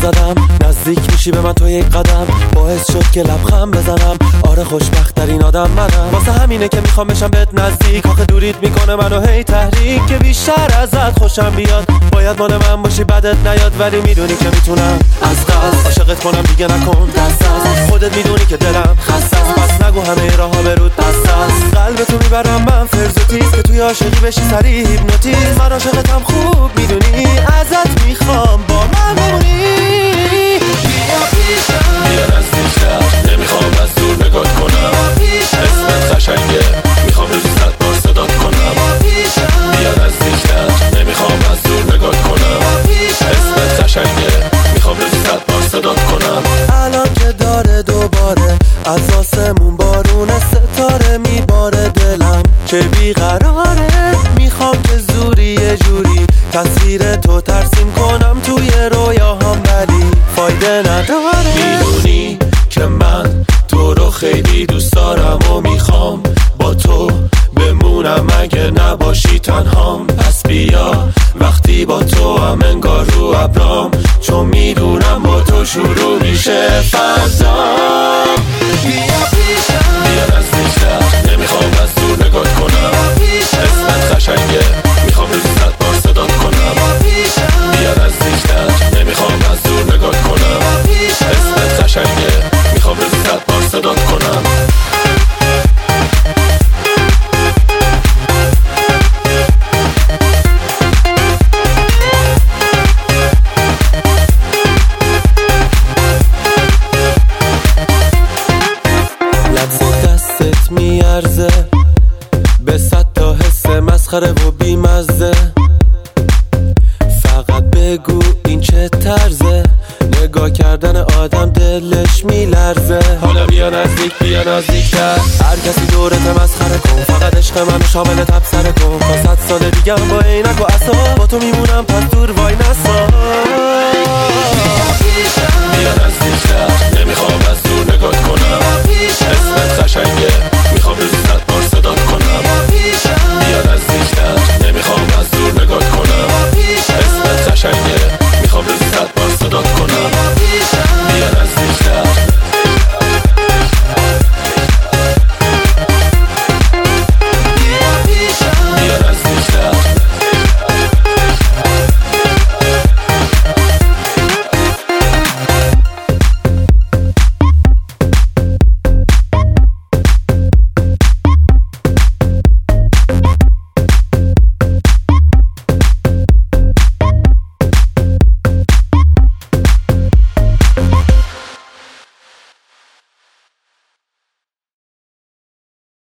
زدم، نزدیک میشی به من تو یک قدم، باعث شد که لبخند بزنم. آره خوشبخت ترین آدم منم، واسه همینه که میخوام بشم بهت نزدیک. آخه دوریت میکنه منو هی تحریک، که بیشتر ازت خوشم بیاد. باید مال من باشی بدت نیاد، ولی میدونی که میتونم از قصد عاشقت کنم، دیگه نکن دست از خودت. میدونی که دلم خسته است، پس نگو همه راهها به رود بسته است. قلبتو میبرم من فرض و تیز، که توی عاشقی بشی سریع هیپنوتیزم. من عاشقتم خوب میدونی، ازت میخوام با من بمونی. بیا پیشم، بیا نزدیکتر، نمیخوام از دور نگات کنم. اسمت قشنگه، میخوام روزی 100 بار صدات کنم. بیا نزدیکتر، نمیخوام از دور نگات کنم. اسمت قشنگه، میخوام روزی 100 بار صدات کنم. الان که داره دوباره از آسمون بارون ستاره میباره، دلم چه بیقراره. میخوام که زوری یه جوری تصویر تو ترسیم کنم توی رویاهام، ولی فایده نداره. میدونی که من تو رو خیلی دوست دارم و میخوام با تو بمونم اگه نباشی تنهام. پس بیا وقتی با تو هم انگار رو ابرام، چون میدونم با تو شروع میشه فضام. بیا پیشم، بیا نزدیکتر، نمیخوام از دور نگات کنم. اسمت قشنگه، میخوام روزی 100 بار صدات کنم. بیا نزدیکتر، نمیخوام از دور نگات کنم. اسمت قشنگه، میخوام روزی 100 بار صدات کنم. دستت میارزه به 100 تا حس مسخره و بیمزه. فقط بگو این چه طرزه، نگاه کردن آدم دلش میلرزه. حالا بیا نزدیک، بیا نزدیکتر. هر کسی دورت مسخره کن، فقط عشق منو شامل تبصره کن. تا 100 سال دیگه با عینک و عصا با تو میمونم، پس دور وای نسا. بیا نزدیکتر، نمیخوام از دور نگات کنم. اسمت قشنگه، میخوام روزی 100